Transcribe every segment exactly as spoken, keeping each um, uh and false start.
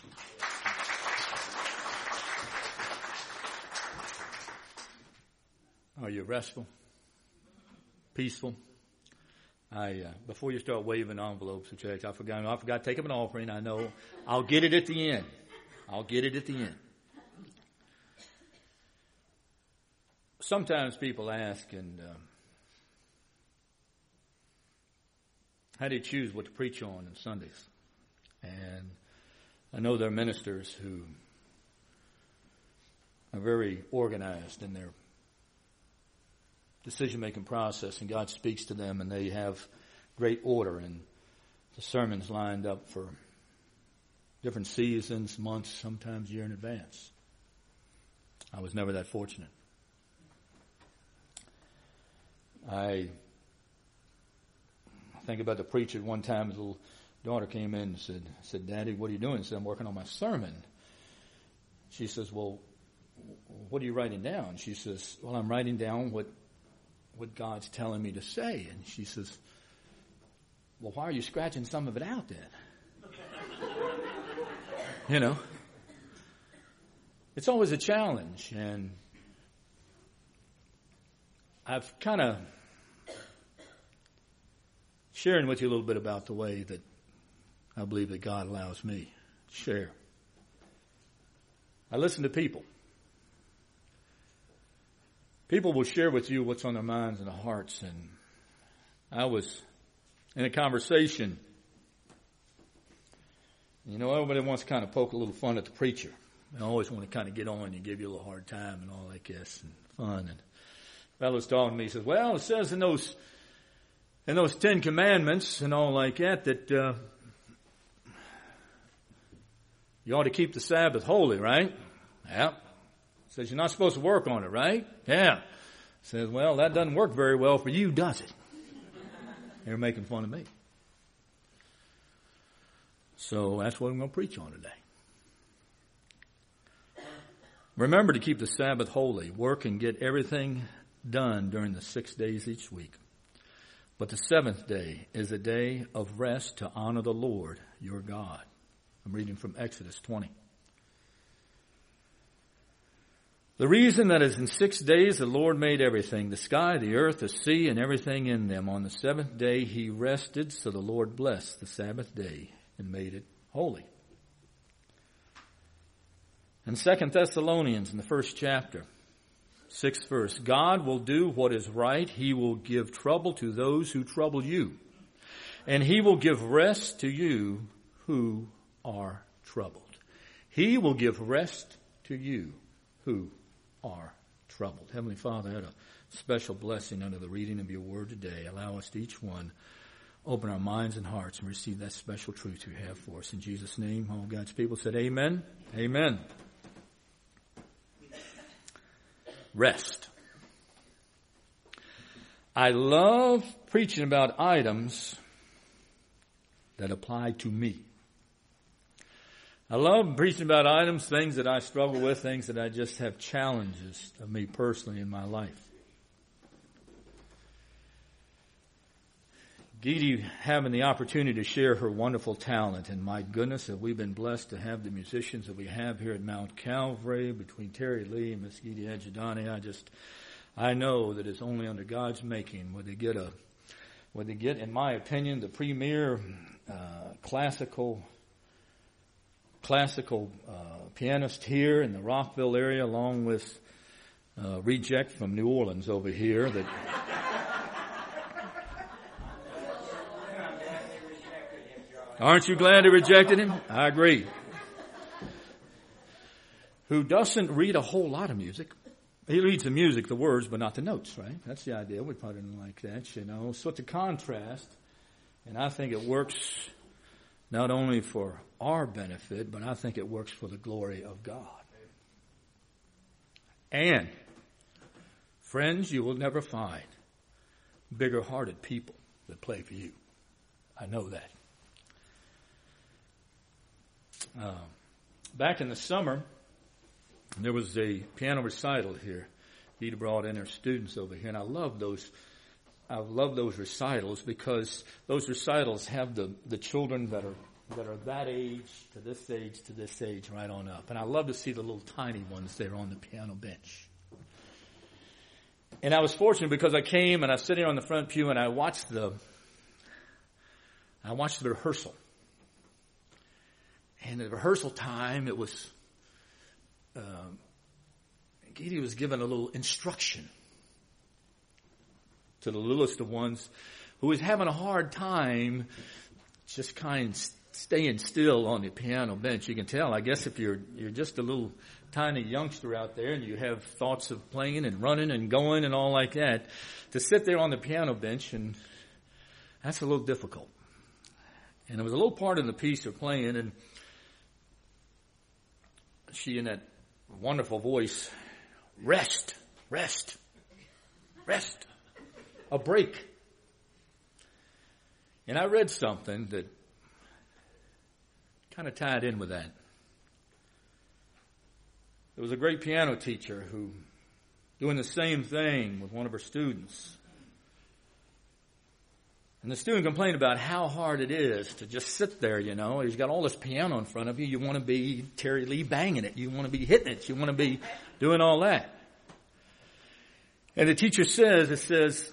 Are you restful? Peaceful? I uh, before you start waving envelopes of church, I forgot. I forgot to take up an offering. I know I'll get it at the end. I'll get it at the end. Sometimes people ask, and um, how do you choose what to preach on on Sundays? And I know there are ministers who are very organized in their decision-making process, and God speaks to them, and they have great order, and the sermons lined up for different seasons, months, sometimes a year in advance. I was never that fortunate. I think about the preacher. One time, his little daughter came in and said, said, "Daddy, what are you doing?" I said, "I'm working on my sermon." She says, "Well, what are you writing down?" She says, "Well, I'm writing down what what God's telling me to say." And she says, "Well, why are you scratching some of it out then?" You know, it's always a challenge. And I've kind of sharing with you a little bit about the way that I believe that God allows me to share. I listen to people. People will share with you what's on their minds and their hearts. And I was in a conversation. You know, everybody wants to kind of poke a little fun at the preacher. They always want to kind of get on and give you a little hard time and all that guess and fun. And the fellow was talking to me. He says, "Well, it says in those in those Ten Commandments and all like that that uh, you ought to keep the Sabbath holy, right?" Yeah. Says you're not supposed to work on it, right? Yeah. Says, "Well, that doesn't work very well for you, does it?" They're making fun of me. So that's what I'm going to preach on today. Remember to keep the Sabbath holy. Work and get everything done during the six days each week. But the seventh day is a day of rest to honor the Lord your God. I'm reading from Exodus twenty. The reason that is in six days the Lord made everything, the sky, the earth, the sea, and everything in them. On the seventh day he rested, so the Lord blessed the Sabbath day and made it holy. In Second Thessalonians, in the first chapter, sixth verse, God will do what is right. He will give trouble to those who trouble you, and he will give rest to you who are troubled. He will give rest to you who are troubled. Heavenly Father, I had a special blessing under the reading of your word today. Allow us to each one open our minds and hearts and receive that special truth you have for us. In Jesus' name, all God's people said amen. Amen. Rest. I love preaching about items that apply to me. I love preaching about items, things that I struggle with, things that I just have challenges of me personally in my life. Geedy having the opportunity to share her wonderful talent, and my goodness, have we been blessed to have the musicians that we have here at Mount Calvary, between Terry Lee and Miss Geedy Adjadani. I just, I know that it's only under God's making where they get a, where they get, in my opinion, the premier uh, classical classical uh, pianist here in the Rockville area, along with uh, Reject from New Orleans over here. That aren't you glad they rejected him? I agree. Who doesn't read a whole lot of music. He reads the music, the words, but not the notes, right? That's the idea. We put it in like that, you know. So it's a contrast, and I think it works not only for our benefit, but I think it works for the glory of God. And, friends, you will never find bigger-hearted people that play for you. I know that. Uh, back in the summer, there was a piano recital here. He brought in her students over here, and I love those. I love those recitals because those recitals have the, the children that are that are that age to this age to this age right on up. And I love to see the little tiny ones there on the piano bench. And I was fortunate because I came and I was sitting on the front pew and I watched the I watched the rehearsal. And at the rehearsal time, it was um, Katie was given a little instruction to the littlest of ones who was having a hard time just kind of staying still on the piano bench. You can tell, I guess, if you're you're just a little tiny youngster out there and you have thoughts of playing and running and going and all like that, to sit there on the piano bench, and that's a little difficult. And there was a little part in the piece they're playing, and she, in that wonderful voice, rest, rest, rest, a break. And I read something that kind of tied in with that. There was a great piano teacher who, doing the same thing with one of her students. And the student complained about how hard it is to just sit there, you know. He's got all this piano in front of you. You want to be Terry Lee banging it. You want to be hitting it. You want to be doing all that. And the teacher says, it says,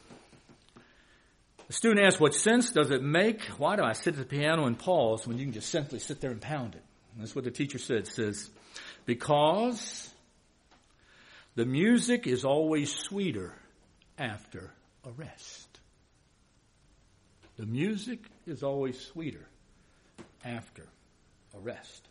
the student asks, what sense does it make? Why do I sit at the piano and pause when you can just simply sit there and pound it? And that's what the teacher said. It says, because the music is always sweeter after a rest. The music is always sweeter after a rest.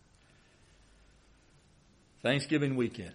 Thanksgiving weekend.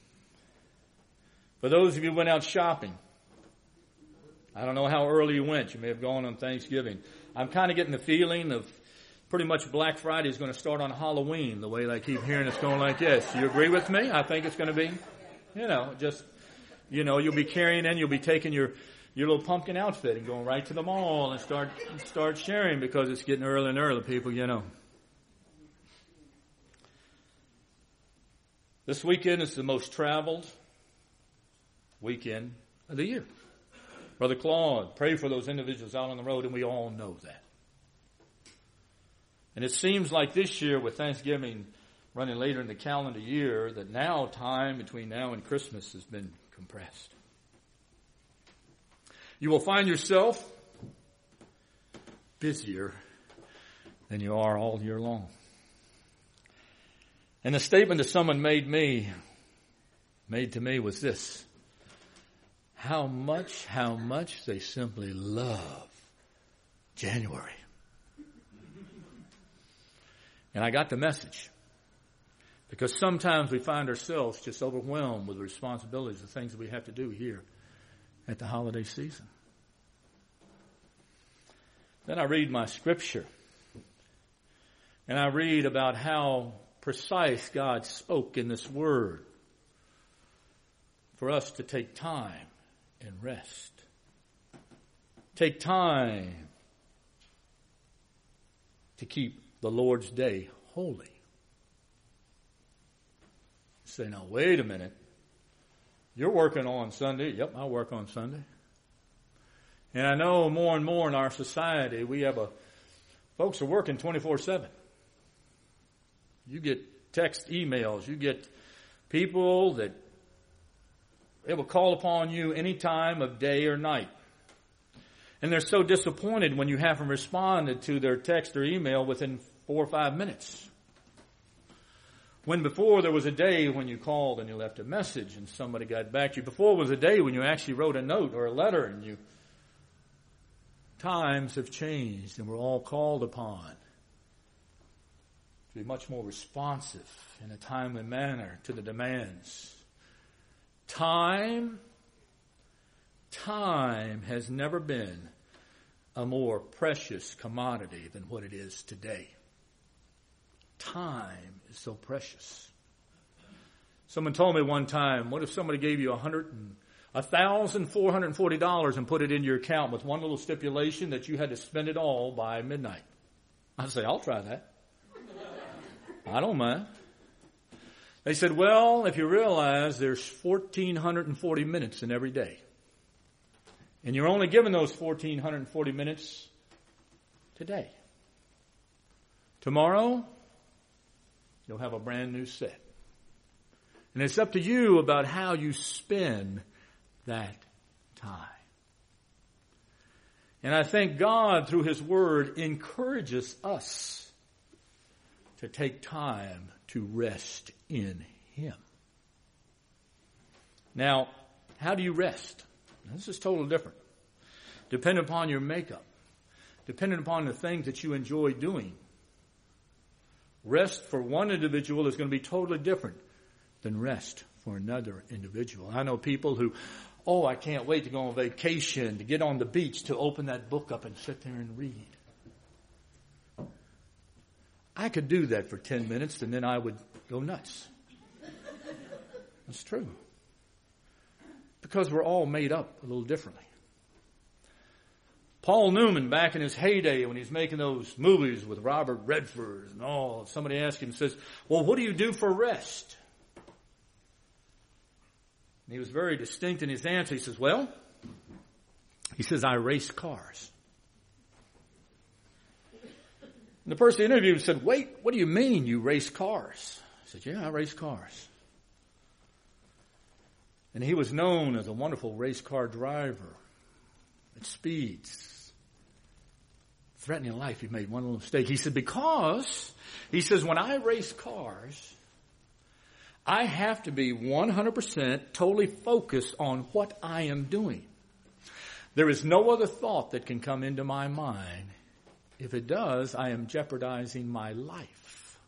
For those of you who went out shopping, I don't know how early you went. You may have gone on Thanksgiving. I'm kind of getting the feeling of pretty much Black Friday is going to start on Halloween, the way I keep hearing it's going like this. Do you agree with me? I think it's going to be, you know, just, you know, you'll be carrying in, you'll be taking your your little pumpkin outfit and going right to the mall and start start sharing because it's getting early and early, people, you know. This weekend is the most traveled weekend of the year. Brother Claude, pray for those individuals out on the road, and we all know that. And it seems like this year, with Thanksgiving running later in the calendar year, that now time between now and Christmas has been compressed. You will find yourself busier than you are all year long. And the statement that someone made me, made to me was this: how much, how much they simply love January. And I got the message. Because sometimes we find ourselves just overwhelmed with the responsibilities, the things that we have to do here at the holiday season. Then I read my scripture. And I read about how precise God spoke in this word for us to take time and rest. Take time to keep the Lord's day holy. Say, now wait a minute. You're working on Sunday. Yep, I work on Sunday. And I know more and more in our society, we have a, folks are working twenty-four seven. You get text emails. You get people that they will call upon you any time of day or night. And they're so disappointed when you haven't responded to their text or email within four or five minutes. When before there was a day when you called and you left a message and somebody got back to you. Before was a day when you actually wrote a note or a letter and you... Times have changed and we're all called upon to be much more responsive in a timely manner to the demands. Time, time has never been a more precious commodity than what it is today. Time is so precious. Someone told me one time, what if somebody gave you a hundred and a thousand four hundred and forty dollars and put it in your account with one little stipulation that you had to spend it all by midnight? I'd say, I'll try that. I don't mind. They said, well, if you realize there's one thousand four hundred forty minutes in every day, and you're only given those one thousand four hundred forty minutes today. Tomorrow, you'll have a brand new set. And it's up to you about how you spend that time. And I think God, through His Word, encourages us to take time to rest in Him. Now, how do you rest? This is totally different. Depending upon your makeup. Depending upon the things that you enjoy doing. Rest for one individual is going to be totally different than rest for another individual. I know people who, oh, I can't wait to go on vacation, to get on the beach, to open that book up and sit there and read. I could do that for ten minutes and then I would go nuts. That's true. Because we're all made up a little differently. Paul Newman, back in his heyday when he's making those movies with Robert Redford and all, somebody asked him, says, well, what do you do for rest? And he was very distinct in his answer. He says, well, he says, I race cars. And the person interviewed said, wait, what do you mean you race cars? I said, yeah, I race cars. And he was known as a wonderful race car driver at speeds. Threatening life, he made one little mistake. He said, because, he says, when I race cars, I have to be one hundred percent totally focused on what I am doing. There is no other thought that can come into my mind. If it does, I am jeopardizing my life.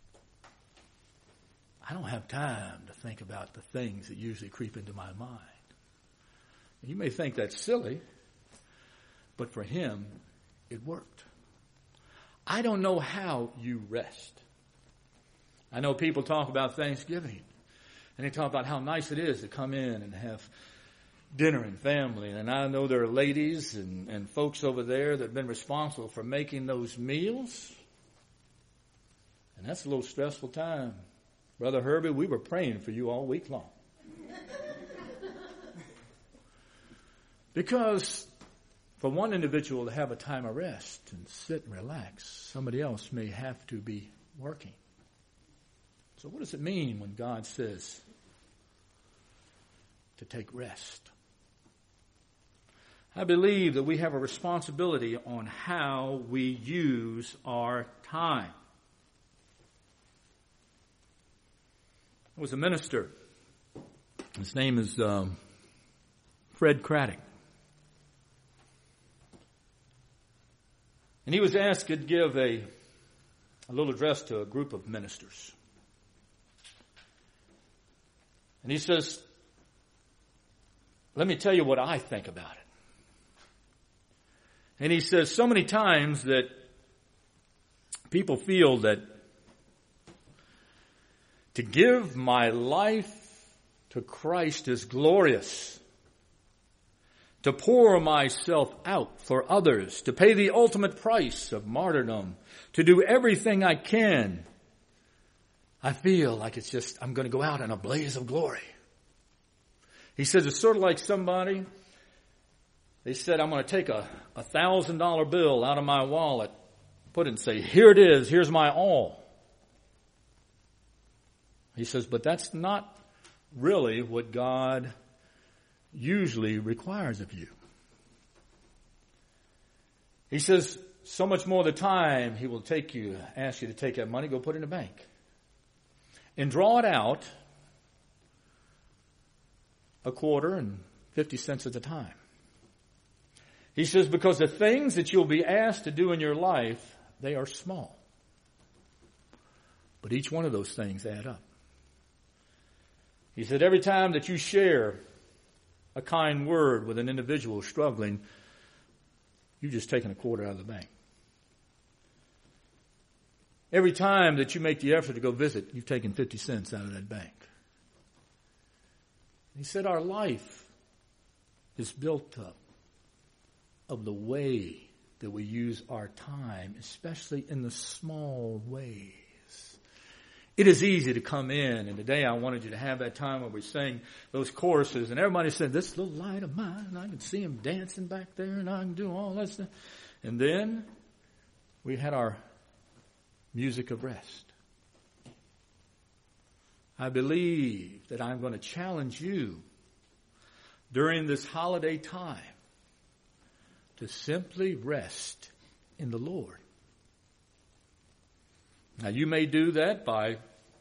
I don't have time to think about the things that usually creep into my mind. You may think that's silly, but for him, it worked. I don't know how you rest. I know people talk about Thanksgiving, and they talk about how nice it is to come in and have dinner and family. And I know there are ladies and, and folks over there that have been responsible for making those meals. And that's a little stressful time. Brother Herbie, we were praying for you all week long. Because for one individual to have a time of rest and sit and relax, somebody else may have to be working. So what does it mean when God says to take rest? I believe that we have a responsibility on how we use our time. There was a minister. His name is um, Fred Craddock. And he was asked to give a, a little address to a group of ministers. And he says, let me tell you what I think about it. And he says so many times that people feel that to give my life to Christ is glorious. To pour myself out for others, to pay the ultimate price of martyrdom, to do everything I can. I feel like it's just, I'm going to go out in a blaze of glory. He says it's sort of like somebody, they said, I'm going to take a a thousand dollar bill out of my wallet, put it and say, here it is, here's my all. He says, but that's not really what God usually requires of you. He says, so much more of the time he will take you, ask you to take that money, go put it in the bank. And draw it out a quarter and fifty cents at a time. He says, because the things that you'll be asked to do in your life, they are small. But each one of those things add up. He said, every time that you share a kind word with an individual struggling, you've just taken a quarter out of the bank. Every time that you make the effort to go visit, you've taken fifty cents out of that bank. He said our life is built up of the way that we use our time, especially in the small ways. It is easy to come in, and today I wanted you to have that time where we sang those choruses, and everybody said, this little light of mine, and I can see him dancing back there, and I can do all that stuff. And then we had our music of rest. I believe that I'm going to challenge you during this holiday time to simply rest in the Lord. Now, you may do that by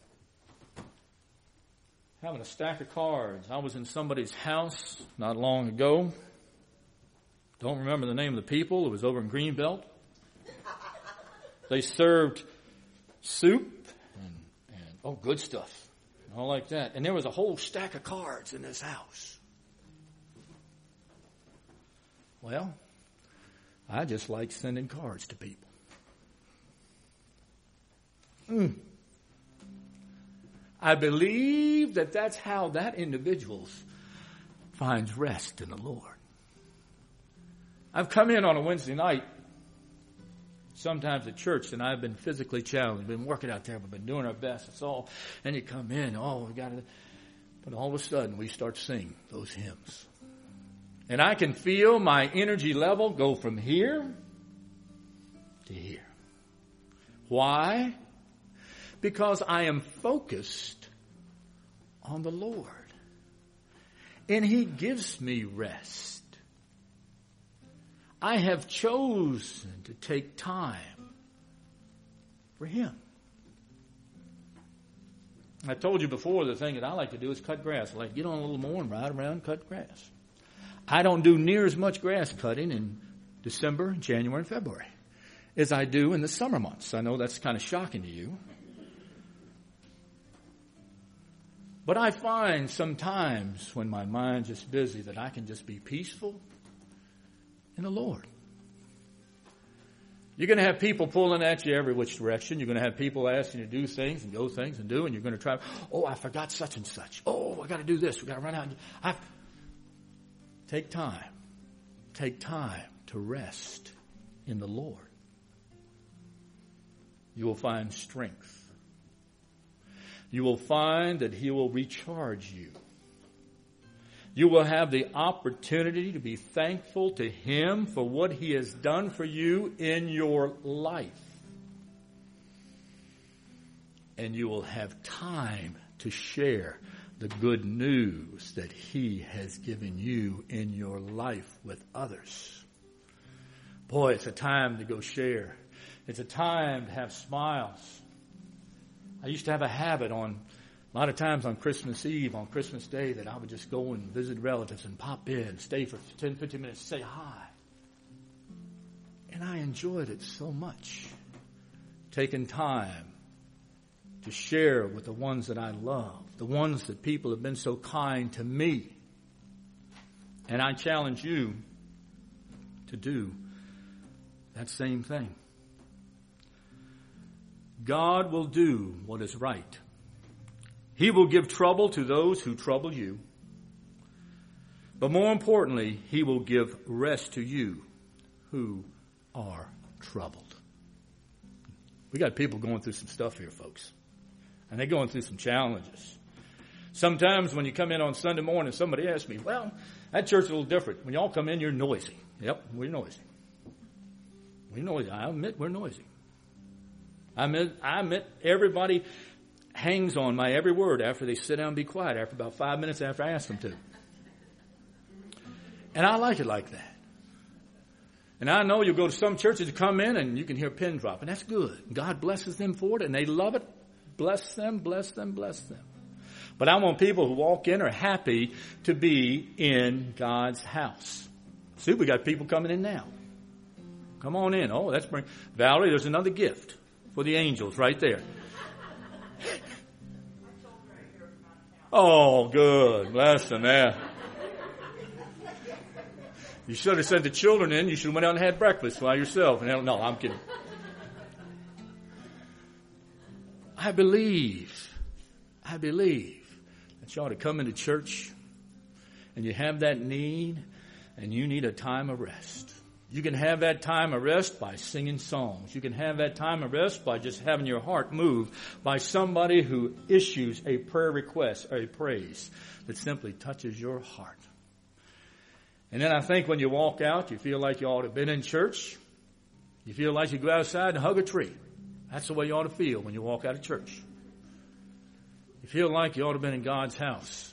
having a stack of cards. I was in somebody's house not long ago. Don't remember the name of the people. It was over in Greenbelt. They served soup and, and oh, good stuff. All like that. And there was a whole stack of cards in this house. Well, I just like sending cards to people. Mm. I believe that that's how that individual finds rest in the Lord. I've come in on a Wednesday night, sometimes at church, and I've been physically challenged. We've been working out there. We've been doing our best. It's all, and you come in, oh, we got to, but all of a sudden we start singing those hymns. And I can feel my energy level go from here to here. Why? Because I am focused on the Lord. And He gives me rest. I have chosen to take time for Him. I told you before, the thing that I like to do is cut grass. I like to get on a little more and ride around and cut grass. I don't do near as much grass cutting in December, January, and February as I do in the summer months. I know that's kind of shocking to you. But I find sometimes when my mind's just busy that I can just be peaceful in the Lord. You're going to have people pulling at you every which direction. You're going to have people asking you to do things and go things and do, and you're going to try, oh, I forgot such and such. Oh, I got to do this. We got to run out. I Take time. Take time to rest in the Lord. You will find strength. You will find that He will recharge you. You will have the opportunity to be thankful to Him for what He has done for you in your life. And you will have time to share the good news that He has given you in your life with others. Boy, it's a time to go share. It's a time to have smiles. I used to have a habit on, a lot of times on Christmas Eve, on Christmas Day, that I would just go and visit relatives and pop in, stay for ten, fifteen minutes, say hi. And I enjoyed it so much. Taking time to share with the ones that I love, the ones that people have been so kind to me. And I challenge you to do that same thing. God will do what is right. He will give trouble to those who trouble you. But more importantly, He will give rest to you who are troubled. We got people going through some stuff here, folks. And they're going through some challenges. Sometimes when you come in on Sunday morning, somebody asks me, well, that church is a little different. When y'all come in, you're noisy. Yep, we're noisy. We're noisy. I admit we're noisy. I admit, I admit everybody hangs on my every word after they sit down and be quiet after about five minutes after I ask them to. And I like it like that. And I know you'll go to some churches to come in and you can hear a pin drop. And that's good. God blesses them for it and they love it. Bless them, bless them, bless them. But I want people who walk in are happy to be in God's house. See, we got people coming in now. Come on in. Oh, that's bring Valerie, there's another gift for the angels right there. Oh, good. Bless them, yeah. You should have sent the children in. You should have went out and had breakfast by yourself. And no, I'm kidding. I believe, I believe that you ought to come into church and you have that need and you need a time of rest. You can have that time of rest by singing songs. You can have that time of rest by just having your heart moved by somebody who issues a prayer request or a praise that simply touches your heart. And then I think when you walk out, you feel like you ought to have been in church. You feel like you go outside and hug a tree. That's the way you ought to feel when you walk out of church. You feel like you ought to have been in God's house.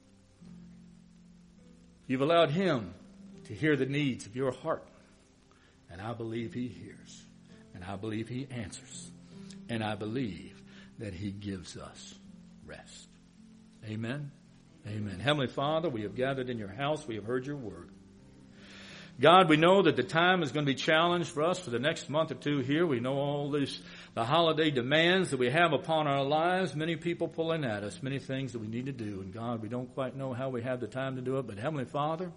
You've allowed Him to hear the needs of your heart. And I believe He hears. And I believe He answers. And I believe that He gives us rest. Amen. Amen. Heavenly Father, we have gathered in your house. We have heard your word. God, we know that the time is going to be challenged for us for the next month or two here. We know all these, the holiday demands that we have upon our lives. Many people pulling at us, many things that we need to do. And God, we don't quite know how we have the time to do it. But Heavenly Father,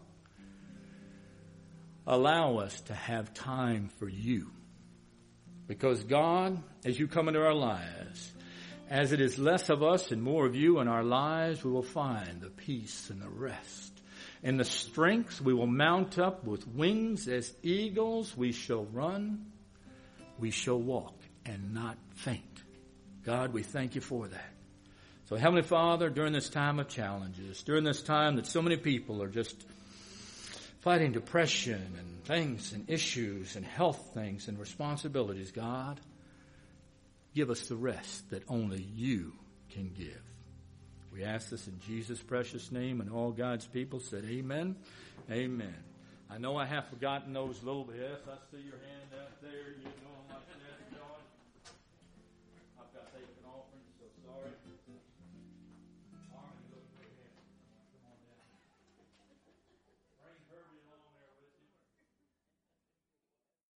allow us to have time for you. Because God, as you come into our lives, as it is less of us and more of you in our lives, we will find the peace and the rest. In the strength, we will mount up with wings as eagles. We shall run, we shall walk, and not faint. God, we thank you for that. So, Heavenly Father, during this time of challenges, during this time that so many people are just fighting depression and things and issues and health things and responsibilities, God, give us the rest that only you can give. We ask this in Jesus' precious name, and all God's people said amen, amen. I know I have forgotten those little, yes, I see your hand out there.